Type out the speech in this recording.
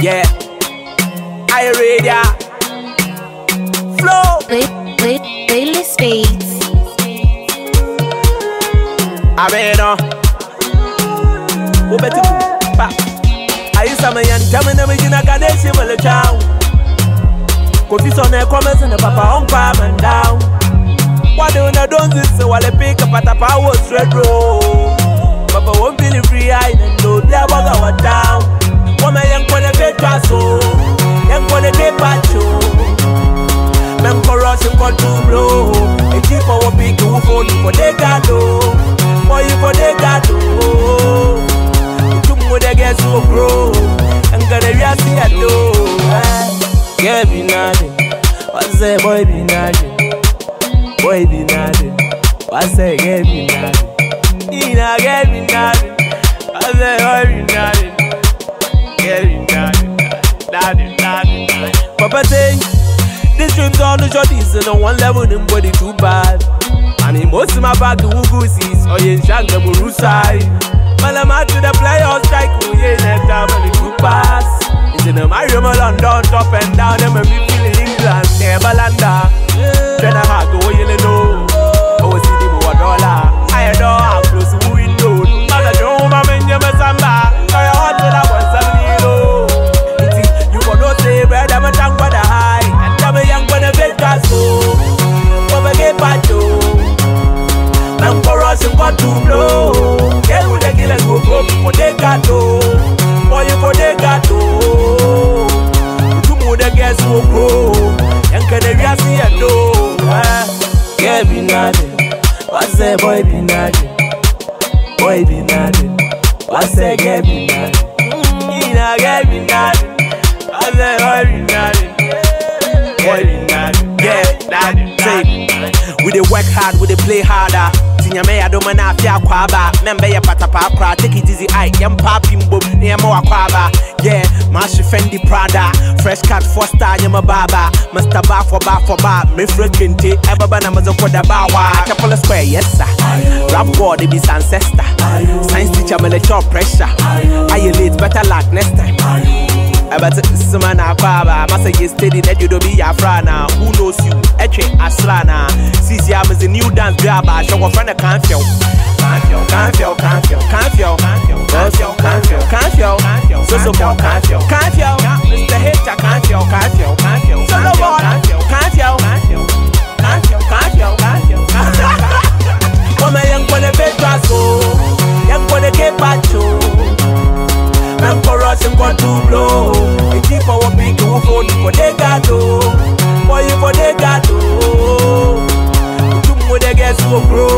Yeah, I read ya. Flow. Playlist beats. I mean, who better pa? I used to me and tell me never gonna get this in the town. Coffee on the comments and the papa on palm and down. Why don't I don't so while I pick up at the power straight road? Papa won't be free eye and no they are our town. Woman young for the big so young for the big pacho. Men corruption got to blow. A keep our big who phone for the gado. Boy you for the gado. With the guess who grow and gonna see a door. Yeah, be nothing. What's that boy be nothing? Boy be nothing. What's that girl be nothing? Nina girl be nothing. What's that boy be nothing? Girl be nothing. Papa say this dream's on the shorties and on one level nobody too bad. And in most of my bag who goosies or in Shanga Burusai. Man, I'm out to the playoff strike, who ain't that time when the group pass. It's in the Mario London, top and down, them and me feeling England, never landa. Then I have to go, you know. Oh, see the $1. I adore how close to window. Mother, don't my man, you're my samba. I want to that one, some you got no say, bread, I'm a tongue by the high. And I'm a young one, a big castle. Over get back to. Man, for us, you got to blow. Let's go for the gato. Boy, you for the gato. You move the gas will grow. And can the see a door. Yeah, be nothing. What's that boy be nothing? Boy be nothing. What's that girl be nothing? Nina girl be nothing. What's that boy be nothing? Boy be nothing. Yeah, nothing. We dey work hard, we dey play harder. Nyame ya do mana afia kwaba membe ya patapa kra take it easy I yam papi mbom ne yam wakwaba yeah mash Fendi Prada fresh cut 4-star nyama baba master bar for me frekente ebaba na mazoko da bawa chapel square yes sir rap god be ancestor science teacher me le chop pressure I late better luck next time but Sumana Baba, Massa steady that you do be a frana. Who knows you? Eche Aslana. CCM is a new dance grabber. Show a friend a can't feel. So can't feel. Mr. Hater can't feel. Solo boy can't feel. Woman young for the big so young for the get pacho. Man for us and got to blow. We keep our big who phone for the gato. Boy, you for the gato. You move the gas will grow.